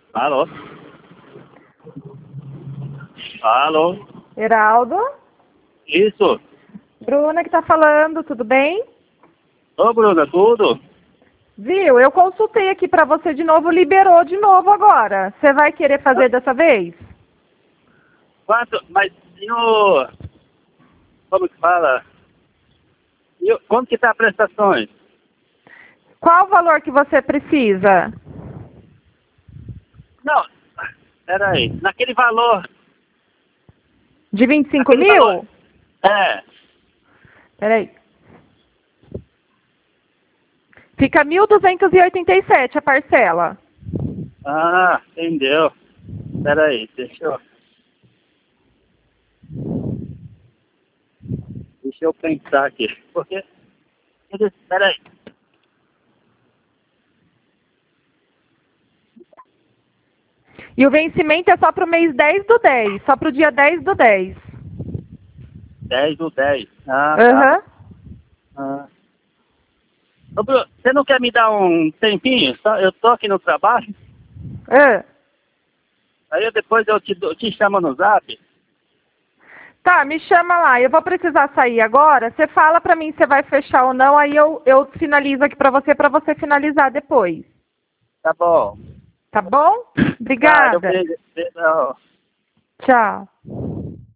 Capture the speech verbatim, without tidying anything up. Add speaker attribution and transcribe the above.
Speaker 1: Alô? Alô?
Speaker 2: Heraldo?
Speaker 1: Isso.
Speaker 2: Bruna que tá falando, tudo bem?
Speaker 1: Ô, Bruna, tudo?
Speaker 2: Viu, eu consultei aqui pra você de novo, liberou de novo agora. Você vai querer fazer dessa vez?
Speaker 1: Quanto? Mas e o... Como que fala? E o... Como que tá as prestações?
Speaker 2: Qual o valor que você precisa?
Speaker 1: Não, peraí. Naquele valor...
Speaker 2: De vinte e cinco
Speaker 1: Naquele
Speaker 2: mil?
Speaker 1: valor... É.
Speaker 2: Peraí. Fica mil duzentos e oitenta e sete a parcela.
Speaker 1: Ah, entendeu. Peraí, deixa eu... Deixa eu pensar aqui. Porque... Peraí.
Speaker 2: E o vencimento é só pro mês dez do dez, só pro dia dez do dez.
Speaker 1: dez do dez. Ah, tá.
Speaker 2: Aham.
Speaker 1: Ah. Ô, Bruno, você não quer me dar um tempinho? Só- Eu tô aqui no trabalho.
Speaker 2: Ah.
Speaker 1: Aí eu depois eu te, dou- te chamo no zap.
Speaker 2: Tá, me chama lá. Eu vou precisar sair agora. Você fala pra mim se vai fechar ou não, aí eu, eu finalizo aqui pra você, pra você finalizar depois.
Speaker 1: Tá bom.
Speaker 2: Tá bom?
Speaker 1: Tá, eu
Speaker 2: Obrigada.
Speaker 1: vejo. Não.
Speaker 2: Tchau.